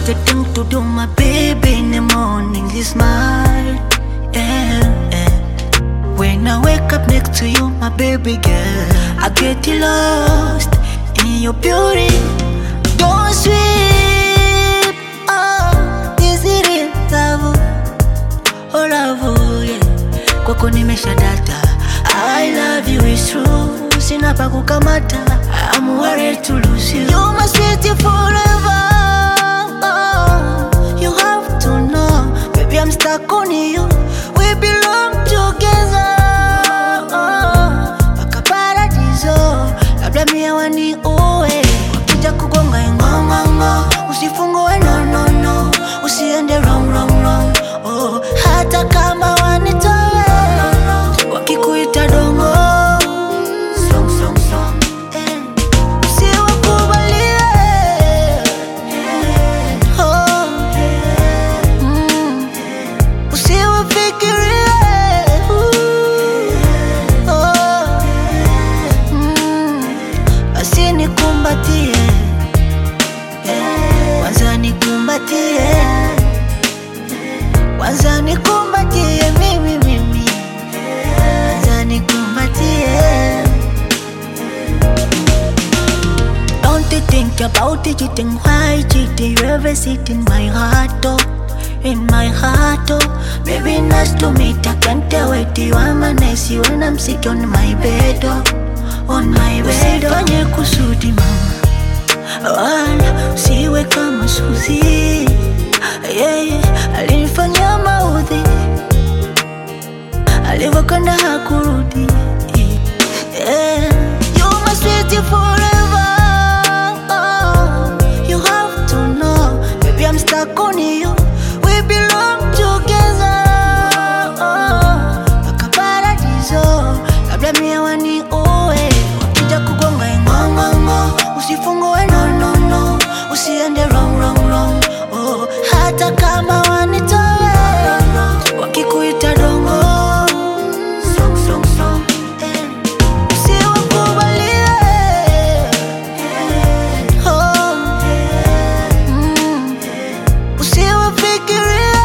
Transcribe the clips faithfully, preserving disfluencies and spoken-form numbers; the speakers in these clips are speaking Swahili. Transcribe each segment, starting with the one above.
the thing to do, my baby. In the morning is mine, yeah, yeah. When I wake up next to you, my baby girl, I get lost in your beauty. Don't sleep, oh, is it real love? Oh love, yeah. Kwako nimesha data, I love you, it's true. Sina pa kukamata, I'm worried to lose you. You're my sweetie forever, oh, you have to know, baby I'm stuck on you. We belong together, oh, paka paradiso. Labda mia wani uwe, wakija kugonga ingongongo, usifungue no no no, usiende wrong wrong wrong, oh. Hata kama wanitoe, wakikuita dongo, song song song, eh. Usiwakubalie, oh, mm. Usiwafikirie, oh, mm. Basi nikumbatie, kwanza nikumbatie, kwanza nikumbatie mimi mimi, kwanza nikumbatie. Don't you think about it, you think why cheating? You ever sit in my heart, oh, in my heart, oh. Baby nice to meet, I can't wait till I'm nice when I'm sick on my bed, oh, on my bed. Usifanye kusudi mama, wala usiwe kama Suzy, yeah, yeah. Alinifanya maudhi, alivyokanda hakurudi, yeah. You're my sweetie forever, oh, you have to know, baby I'm stuck on you. We belong together, oh, paka paradiso. Labda mia wani uwe, wakija kugonga ingongongo, usifungue no no no, usiende wrong wrong wrong, oh. Hata kama wanitoe, wakikuita dongo, song song song, eh. Usiwakubalie, oh, mm. Usiwafikirie,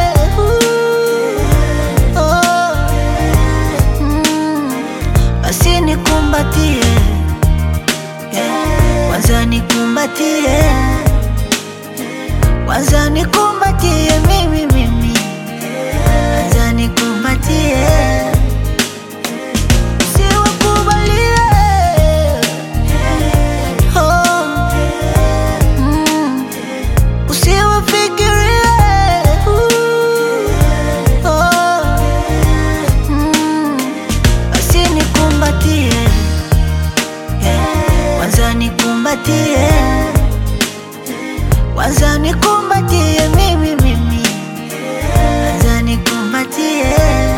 oh, mm. Basi nikumbatie, yeah. Kwanza nikumbatie, kwanza nikumbatie mimi mimi, kwanza nikumbatie. Usiwakubalie, oh, mm. Usiwafikirie, oh, mm. Basi nikumbatie, yeah. Kwanza nikumbatie, kwanza nikumbatie mimi mimi, kwanza nikumbatie.